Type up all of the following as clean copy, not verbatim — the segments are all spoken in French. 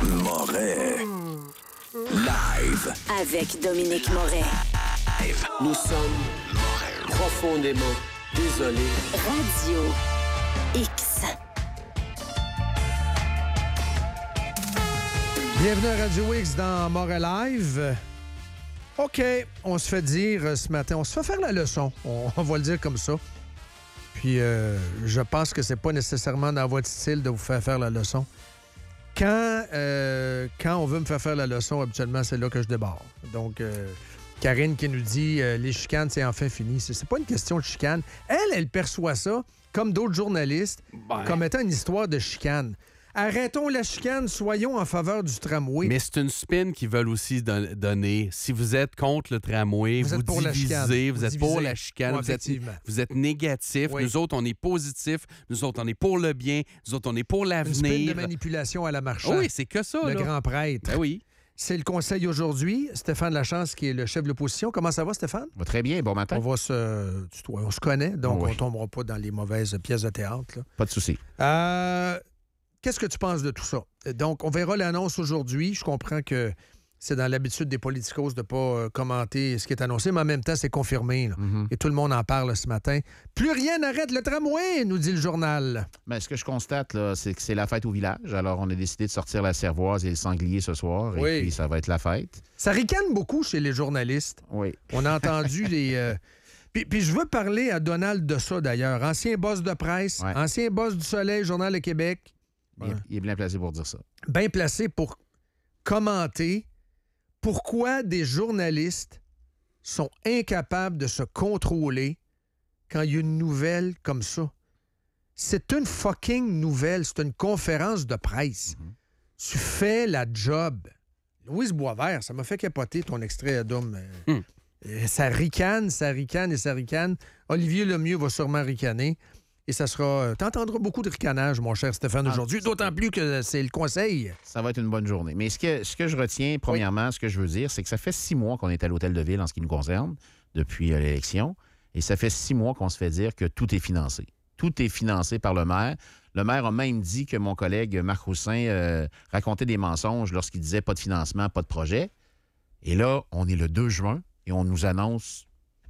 Moret. Live. Avec Dominique Moret. Nous sommes profondément désolés. Radio X. Bienvenue à Radio X dans Moret Live. OK, on se fait dire ce matin, on se fait faire la leçon. On va le dire comme ça. Puis, je pense que c'est pas nécessairement dans votre style de vous faire la leçon. Quand on veut me faire la leçon, habituellement, c'est là que je débarre. Donc, Karine qui nous dit les chicanes, c'est enfin fini. C'est pas une question de chicane. Elle perçoit ça, comme d'autres journalistes, comme étant une histoire de chicane. Arrêtons la chicane, soyons en faveur du tramway. Mais c'est une spin qu'ils veulent aussi donner. Si vous êtes contre le tramway, vous divisez, vous êtes pour la chicane, vous êtes négatif. Oui. Nous autres, on est positif. Nous autres, on est pour le bien. Nous autres, on est pour l'avenir. Une spin de manipulation à la marchande. Oui, c'est que ça. Le là. grand prêtre. Ben oui. C'est le conseil aujourd'hui. Stéphane Lachance, qui est le chef de l'opposition. Comment ça va, Stéphane? Va très bien. Bon matin. On va se tutoyer. On se connaît, donc on ne tombera pas dans les mauvaises pièces de théâtre. Là. Pas de souci. Qu'est-ce que tu penses de tout ça? Donc, on verra l'annonce aujourd'hui. Je comprends que c'est dans l'habitude des politicos de ne pas commenter ce qui est annoncé, mais en même temps, c'est confirmé. Là. Mm-hmm. Et tout le monde en parle ce matin. Plus rien n'arrête le tramway, nous dit le journal. Bien, ce que je constate, là, c'est que c'est la fête au village. Alors, on a décidé de sortir la cervoise et le sanglier ce soir. Oui. Et puis, ça va être la fête. Ça ricane beaucoup chez les journalistes. Oui. On a entendu les... Puis je veux parler à Donald de ça, d'ailleurs. Ancien boss de presse, ancien boss du Soleil, Journal de Québec. Il est bien placé pour dire ça. Bien placé pour commenter pourquoi des journalistes sont incapables de se contrôler quand il y a une nouvelle comme ça. C'est une fucking nouvelle. C'est une conférence de presse. Mm-hmm. Tu fais la job. Louise Boisvert, ça m'a fait capoter ton extrait, Dom. Ça ricane. Olivier Lemieux va sûrement ricaner. Et ça sera... T'entendras beaucoup de ricanage, mon cher Stéphane, aujourd'hui, d'autant plus que c'est le conseil. Ça va être une bonne journée. Mais ce que je retiens, premièrement, ce que je veux dire, c'est que ça fait 6 mois qu'on est à l'Hôtel de Ville en ce qui nous concerne, depuis l'élection. Et ça fait 6 mois qu'on se fait dire que tout est financé. Tout est financé par le maire. Le maire a même dit que mon collègue Marc Roussin racontait des mensonges lorsqu'il disait pas de financement, pas de projet. Et là, on est le 2 juin et on nous annonce...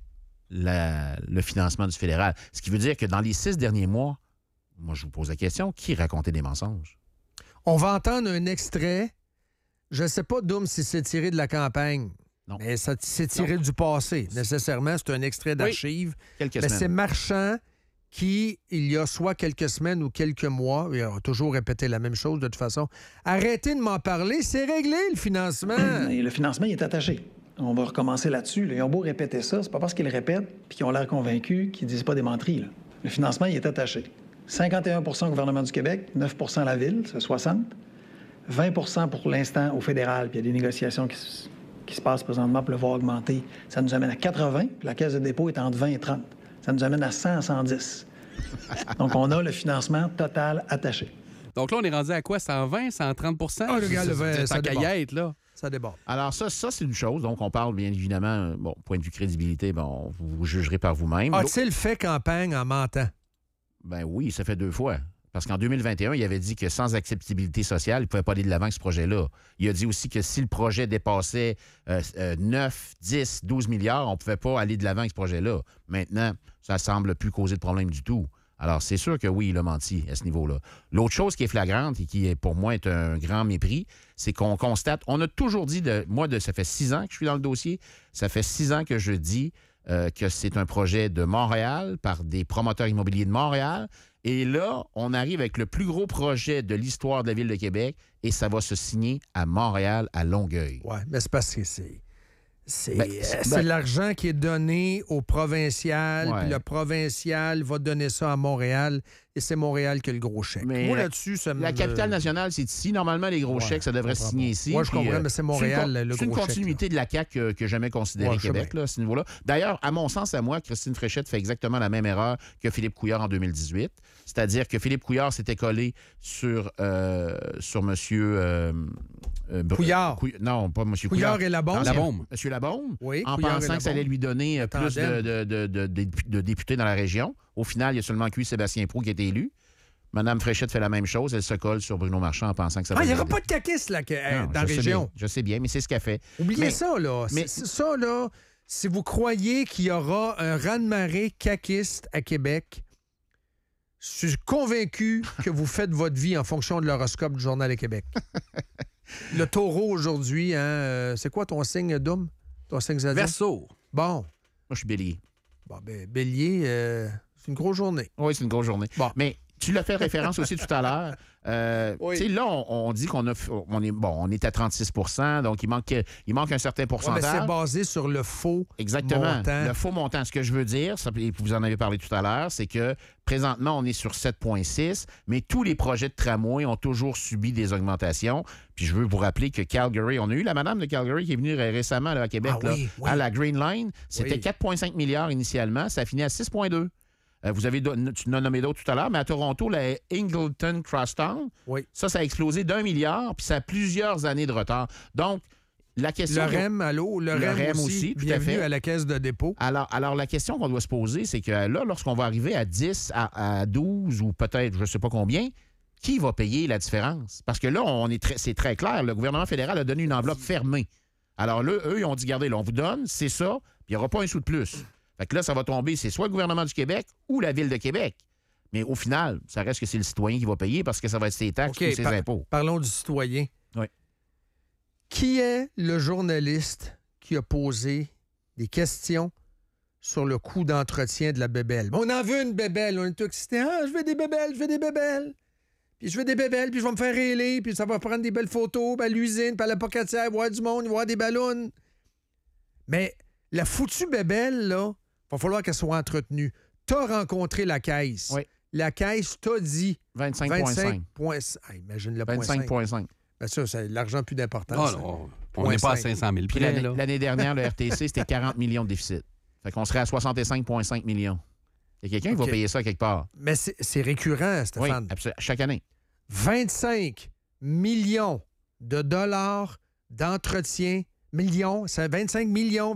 le financement du fédéral. Ce qui veut dire que dans les 6 derniers mois, moi, je vous pose la question, qui racontait des mensonges? On va entendre un extrait. Je ne sais pas, Doom, si c'est tiré de la campagne. Non. Mais c'est tiré du passé, nécessairement. C'est un extrait d'archives. Quelques mais semaines. C'est Marchand qui, il y a soit quelques semaines ou quelques mois, il a toujours répété la même chose de toute façon. Arrêtez de m'en parler, c'est réglé, le financement. Et le financement, il est attaché. On va recommencer là-dessus. Là. Ils ont beau répéter ça, c'est pas parce qu'ils le répètent puis qu'ils ont l'air convaincus qu'ils disent pas des menteries. Là. Le financement, il est attaché. 51 au gouvernement du Québec, 9 à la Ville, c'est 60. 20 pour l'instant au fédéral, puis il y a des négociations qui se passent présentement pour le voir augmenter. Ça nous amène à 80, puis la Caisse de dépôt est entre 20 et 30. Ça nous amène à 100 à 110. Donc, on a le financement total attaché. Donc là, on est rendu à quoi? 120, 130 le gars, le 20, ça caillette, là. Ça déborde. Alors ça, c'est une chose. Donc, on parle bien évidemment, point de vue crédibilité, vous jugerez par vous-même. A-t-il fait campagne en mentant? Ben oui, ça fait 2 fois. Parce qu'en 2021, il avait dit que sans acceptabilité sociale, il ne pouvait pas aller de l'avant avec ce projet-là. Il a dit aussi que si le projet dépassait 9, 10, 12 milliards, on ne pouvait pas aller de l'avant avec ce projet-là. Maintenant, ça ne semble plus causer de problème du tout. Alors, c'est sûr que oui, il a menti à ce niveau-là. L'autre chose qui est flagrante et qui, pour moi, est un grand mépris, c'est qu'on constate, on a toujours dit, ça fait 6 ans que je suis dans le dossier, ça fait 6 ans que je dis que c'est un projet de Montréal par des promoteurs immobiliers de Montréal. Et là, on arrive avec le plus gros projet de l'histoire de la Ville de Québec et ça va se signer à Montréal, à Longueuil. Oui, mais c'est parce que c'est l'argent qui est donné au provincial, puis le provincial va donner ça à Montréal, et c'est Montréal qui a le gros chèque. Mais moi, là-dessus, ça me... La capitale nationale, c'est ici. Normalement, les gros chèques, ça devrait se signer ici. Moi, je comprends, mais c'est Montréal, le gros chèque. C'est une continuité de la CAQ que jamais considéré Québec, là, à ce niveau-là. D'ailleurs, à mon sens, à moi, Christine Fréchette fait exactement la même erreur que Philippe Couillard en 2018. C'est-à-dire que Philippe Couillard s'était collé sur monsieur... Couillard. Non, pas monsieur Couillard. Couillard et Labaume. Labaume. Monsieur Labaume. Oui, en Couillard pensant que ça allait lui donner plus de députés dans la région. Au final, il y a seulement que Sébastien Proulx qui a été élu. Mme Fréchette fait la même chose. Elle se colle sur Bruno Marchand en pensant que ça va... il n'y aura pas de caquistes là, dans la région. Je sais bien, mais c'est ce qu'elle fait. Oubliez ça, là. Ça, là, si vous croyez qu'il y aura un raz-de-marée caquiste à Québec, je suis convaincu que vous faites votre vie en fonction de l'horoscope du Journal de Québec. Le taureau aujourd'hui, hein, c'est quoi ton signe, Dom? Ton signe zodiac? Verseau. Bon. Moi, je suis bélier. Bon, ben, bélier, c'est une grosse journée. Oui, c'est une grosse journée. Bon. Mais tu l'as fait référence aussi tout à l'heure. Oui. Tu sais, là, on dit on est à 36 %, donc il manque un certain pourcentage. Ouais, mais c'est basé sur le faux montant. Le faux montant. Ce que je veux dire, vous en avez parlé tout à l'heure, c'est que présentement, on est sur 7,6, mais tous les projets de tramway ont toujours subi des augmentations. Puis je veux vous rappeler que Calgary, on a eu la madame de Calgary qui est venue récemment là, à Québec, à la Green Line. C'était 4,5 milliards initialement. Ça a fini à 6,2. Tu en as nommé d'autres tout à l'heure, mais à Toronto, la Ingleton Crosstown, ça a explosé d'1 milliard, puis ça a plusieurs années de retard. Donc, la question... Le REM aussi, tout à fait. À la caisse de dépôt. Alors la question qu'on doit se poser, c'est que là, lorsqu'on va arriver à 10, à 12 ou peut-être, je ne sais pas combien, qui va payer la différence? Parce que là, c'est très clair. Le gouvernement fédéral a donné une enveloppe fermée. Alors là, eux, ils ont dit, regardez, là, on vous donne, c'est ça, puis il n'y aura pas un sou de plus. Fait que là, ça va tomber, c'est soit le gouvernement du Québec ou la Ville de Québec. Mais au final, ça reste que c'est le citoyen qui va payer parce que ça va être ses taxes ou ses impôts. Parlons du citoyen. Oui. Qui est le journaliste qui a posé des questions sur le coût d'entretien de la bébelle? On en veut une bébelle. On est tout excités. Ah, je veux des bébelles. Puis je veux des bébelles, puis je vais me faire réler, puis ça va prendre des belles photos, puis à l'usine, puis à la pocatière, il va y avoir du monde, il va y avoir des ballons. Mais la foutue bébelle, là, il va falloir qu'elle soit entretenue. T'as rencontré la caisse. Oui. La caisse t'a dit 25,5. Imagine le 25,5. Ben ça, c'est l'argent plus d'importance. On n'est pas à 500 000 Puis l'année dernière, le RTC, c'était 40 millions de déficit. Fait qu'on serait à 65,5 millions. Il y a quelqu'un qui va payer ça quelque part. Mais c'est récurrent, Stéphane. Oui, absolument. Chaque année. 25 millions de dollars d'entretien. C'est 25 millions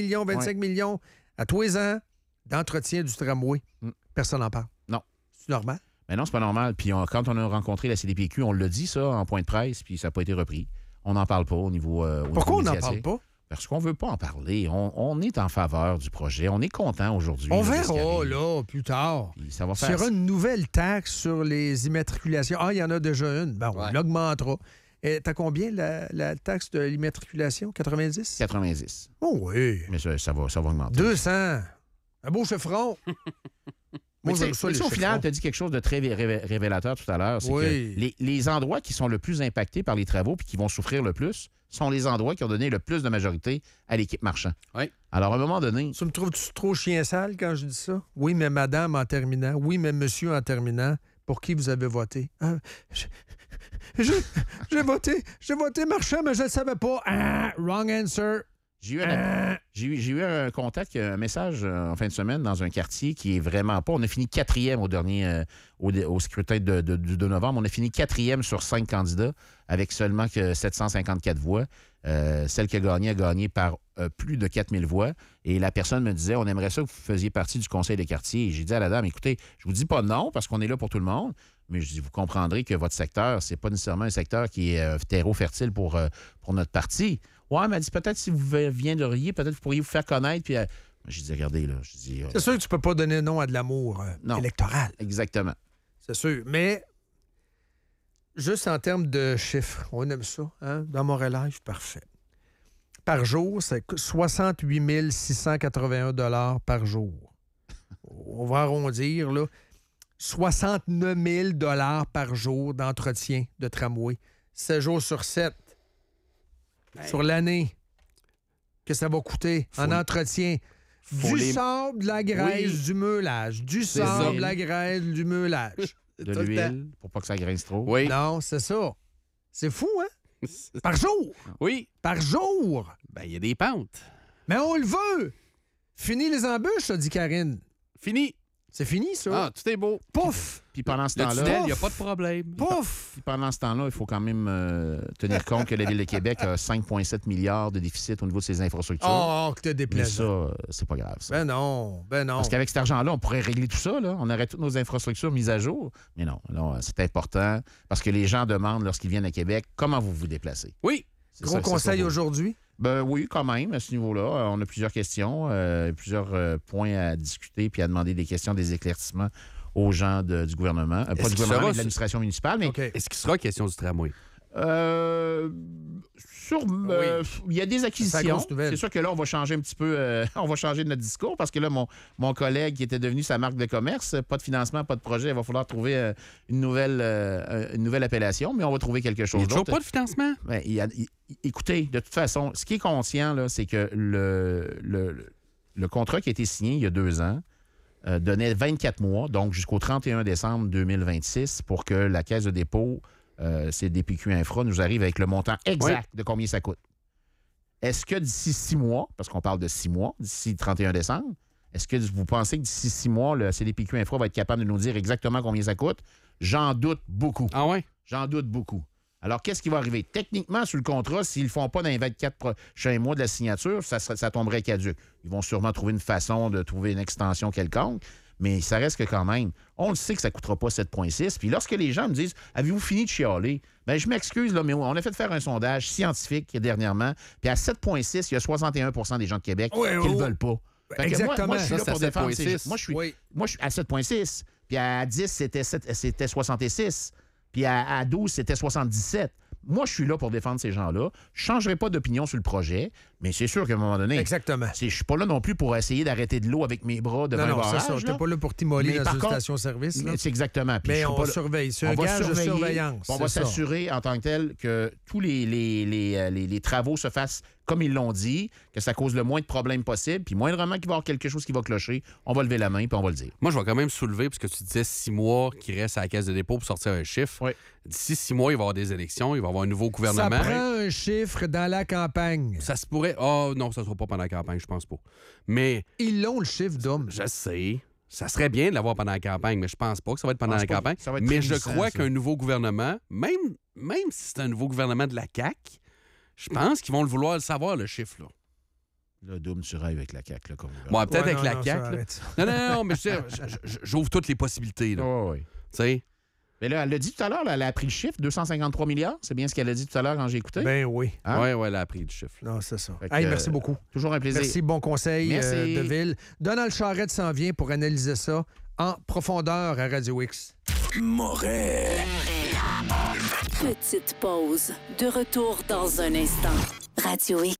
à tous les ans d'entretien du tramway. Personne n'en parle. Non. C'est normal? Mais non, c'est pas normal. Puis quand on a rencontré la CDPQ, on l'a dit ça en point de presse, puis ça n'a pas été repris. On n'en parle pas au niveau Pourquoi niveau on n'en parle pas? Parce qu'on ne veut pas en parler. On est en faveur du projet. On est content aujourd'hui. On verra, là, plus tard. Ça va faire... S'il y aura une nouvelle taxe sur les immatriculations, il y en a déjà une. Ben, on l'augmentera. T'as combien la taxe de l'immatriculation? 90? 90. Oh oui. Mais ça va augmenter. 200. Un beau chiffron. Moi, au final, tu as dit quelque chose de très révélateur tout à l'heure. C'est que les endroits qui sont le plus impactés par les travaux et qui vont souffrir le plus sont les endroits qui ont donné le plus de majorité à l'équipe Marchand. Oui. Alors, à un moment donné... Tu me trouves-tu trop chien sale quand je dis ça? Oui, mais madame en terminant. Oui, mais monsieur en terminant. Pour qui vous avez voté? J'ai voté Marchand, mais je ne le savais pas. Wrong answer. J'ai eu un contact, un message en fin de semaine dans un quartier qui est vraiment pas... On a fini 4e au dernier au scrutin du 2 novembre. On a fini 4e sur 5 candidats avec seulement que 754 voix. Celle qui a gagné par plus de 4000 voix. Et la personne me disait, on aimerait ça que vous faisiez partie du conseil de quartier. Et j'ai dit à la dame, écoutez, je vous dis pas non parce qu'on est là pour tout le monde, mais je dis, vous comprendrez que votre secteur, c'est pas nécessairement un secteur qui est terreau fertile pour notre parti. Ouais, elle m'a dit, peut-être si vous viendriez, peut-être vous pourriez vous faire connaître. Puis j'ai dit, regardez, là. C'est sûr que tu peux pas donner nom à de l'amour électoral. Exactement. C'est sûr. Mais juste en termes de chiffres, on aime ça. Hein? Dans Montréal Live, parfait. Par jour, c'est 68 681 $ par jour. On va arrondir, là. 69 000 $ par jour d'entretien de tramway. 7 jours sur 7. Sur l'année, que ça va coûter en entretien. Sable, de la graisse, du meulage. Du sable, de la graisse, du meulage. De l'huile, pour pas que ça graisse trop. Oui. Non, c'est ça. C'est fou, hein? Par jour. Oui. Par jour. Ben, il y a des pentes. Mais on le veut. Fini les embûches, ça dit Karine. Fini. C'est fini, ça. Ah, tout est beau. Pouf! Puis pendant ce temps-là... Le tunnel, il n'y a pas de problème. Pouf! Puis pendant ce temps-là, il faut quand même tenir compte que la Ville de Québec a 5,7 milliards de déficit au niveau de ses infrastructures. Oh, que t'es Mais déplaisant. ça, c'est pas grave, ça. Ben non. Parce qu'avec cet argent-là, on pourrait régler tout ça. Là. On aurait toutes nos infrastructures mises à jour. Mais non, c'est important parce que les gens demandent lorsqu'ils viennent à Québec, comment vous vous déplacez? Oui. Gros conseil aujourd'hui? Ben oui, quand même, à ce niveau-là. On a plusieurs questions, plusieurs points à discuter puis à demander des questions, des éclaircissements aux gens du gouvernement. Pas du gouvernement, mais de l'administration municipale. Mais... Okay. Est-ce qu'il sera question du tramway? Il y a des acquisitions. C'est sûr que là, on va changer un petit peu, on va changer de notre discours parce que là, mon collègue qui était devenu sa marque de commerce, pas de financement, pas de projet, il va falloir trouver une nouvelle appellation, mais on va trouver quelque chose d'autre. Il n'y a toujours pas de financement? Ben, écoutez, de toute façon, ce qui est conscient, là, c'est que le contrat qui a été signé il y a 2 ans donnait 24 mois, donc jusqu'au 31 décembre 2026, pour que la Caisse de dépôt CDPQ Infra nous arrive avec le montant exact de combien ça coûte. Est-ce que d'ici 6 mois, parce qu'on parle de 6 mois, d'ici le 31 décembre, est-ce que vous pensez que d'ici 6 mois, le CDPQ Infra va être capable de nous dire exactement combien ça coûte? J'en doute beaucoup. Ah ouais? J'en doute beaucoup. Alors, qu'est-ce qui va arriver? Techniquement, sur le contrat, s'ils ne le font pas dans les 24 prochains mois de la signature, ça tomberait caduc. Ils vont sûrement trouver une façon de trouver une extension quelconque. Mais ça reste que quand même, on le sait que ça ne coûtera pas 7,6. Puis lorsque les gens me disent « Avez-vous fini de chialer? » Bien, je m'excuse, là, mais on a fait faire un sondage scientifique dernièrement. Puis à 7,6, il y a 61 des gens de Québec qui ne le veulent pas. Exactement. Moi, je suis là Ça, pour c'est défendre 7,6. Moi, je suis à 7,6. Puis à 10, c'était 66. Puis à 12, c'était 77. Moi, je suis là pour défendre ces gens-là. Je ne changerai pas d'opinion sur le projet, mais c'est sûr qu'à un moment donné... Exactement. Je ne suis pas là non plus pour essayer d'arrêter de l'eau avec mes bras devant un barrage. Non, c'est ça. Tu n'es pas là pour t'immoler dans une station-service. C'est exactement. Puis mais on surveille. C'est un gage de surveillance. On va s'assurer en tant que tel que tous les travaux se fassent comme ils l'ont dit, que ça cause le moins de problèmes possible, puis moindrement qu'il va y avoir quelque chose qui va clocher, on va lever la main puis on va le dire. Moi, je vais quand même soulever, parce que tu disais 6 mois qui reste à la Caisse de dépôt pour sortir un chiffre. Oui. D'ici 6 mois, il va y avoir des élections, il va y avoir un nouveau gouvernement. Ça prend un chiffre dans la campagne. Ça se pourrait... Oh non, ça ne sera pas pendant la campagne, je pense pas. Mais... Ils l'ont, le chiffre d'homme. Je sais. Ça serait bien de l'avoir pendant la campagne, mais je pense pas que ça va être pendant la campagne. Mais je crois qu'un nouveau gouvernement, même si c'est un nouveau gouvernement de la CAQ, je pense qu'ils vont le vouloir le savoir, le chiffre, là. Là, Doom, tu rêves avec la CAQ, là, comme bon, peut-être avec la CAQ. Non, mais j'ouvre toutes les possibilités, là. Oh, oui. Tu sais? Mais là, elle l'a dit tout à l'heure, elle a appris le chiffre, 253 milliards. C'est bien ce qu'elle a dit tout à l'heure quand j'ai écouté? Ben oui. Hein? Oui, elle a appris le chiffre. Non, c'est ça. Hey, merci beaucoup. Toujours un plaisir. Merci, bon conseil Merci. de Ville. Donald Charette s'en vient pour analyser ça en profondeur à Radio X. Moret. Petite pause. De retour dans un instant. Radio X.